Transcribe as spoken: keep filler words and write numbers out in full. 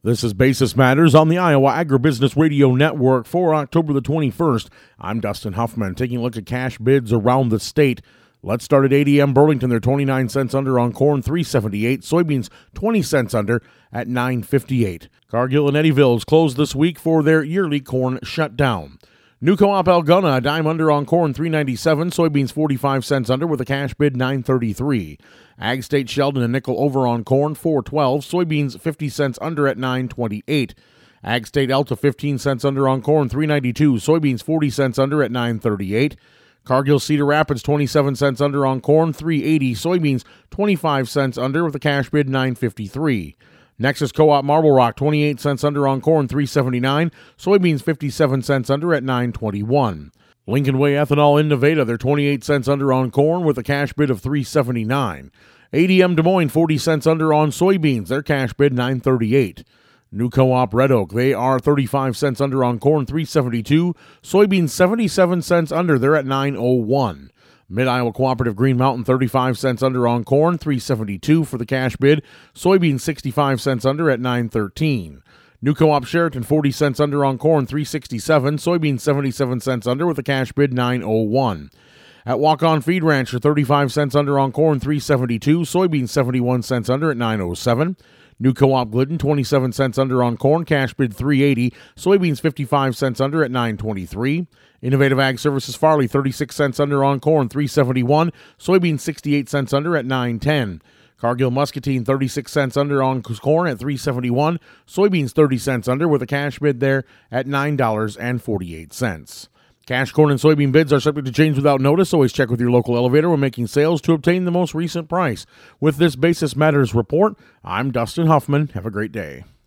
This is Basis Matters on the Iowa Agribusiness Radio Network for October the twenty-first. I'm Dustin Huffman, taking a look at cash bids around the state. Let's start at A D M Burlington. They're twenty-nine cents under on corn, three seventy-eight. Soybeans, twenty cents under at nine fifty-eight. Cargill and Eddyville's closed this week for their yearly corn shutdown. New Co-op Algona, a dime under on corn, three ninety-seven. Soybeans, forty-five cents under with a cash bid, nine thirty-three. Ag State Sheldon, a nickel over on corn, four twelve. Soybeans, fifty cents under at nine twenty-eight. Ag State Alta, fifteen cents under on corn, three ninety-two. Soybeans, forty cents under at nine thirty-eight. Cargill Cedar Rapids, twenty-seven cents under on corn, three eighty. Soybeans, twenty-five cents under with a cash bid, nine fifty-three. Nexus Co-op Marble Rock, twenty-eight cents under on corn, three seventy-nine. Soybeans, fifty-seven cents under at nine twenty-one. Lincoln Way Ethanol in Nevada, they're twenty-eight cents under on corn with a cash bid of three seventy-nine. A D M Des Moines, forty cents under on soybeans, their cash bid, nine thirty-eight. New Co-op Red Oak, they are thirty-five cents under on corn, three seventy-two. Soybeans, seventy-seven cents under, they're at nine oh one. Mid-Iowa Cooperative Green Mountain, thirty-five cents under on corn, three seventy-two for the cash bid. Soybeans, sixty-five cents under at nine thirteen. New Co-op Sheraton, forty cents under on corn, three sixty-seven. Soybeans, seventy-seven cents under with a cash bid, nine oh one. At Walk-On Feed Rancher, thirty-five cents under on corn, three seventy-two. Soybeans, seventy-one cents under at nine oh seven. New Co-op Glidden, twenty-seven cents under on corn, cash bid three eighty. Soybeans, fifty-five cents under at nine twenty-three. Innovative Ag Services Farley, thirty-six cents under on corn, three seventy-one. Soybeans, sixty-eight cents under at nine ten. Cargill Muscatine, thirty-six cents under on corn at three seventy-one. Soybeans, thirty cents under with a cash bid there at nine forty-eight. Cash corn and soybean bids are subject to change without notice. Always check with your local elevator when making sales to obtain the most recent price. With this Basis Matters report, I'm Dustin Huffman. Have a great day.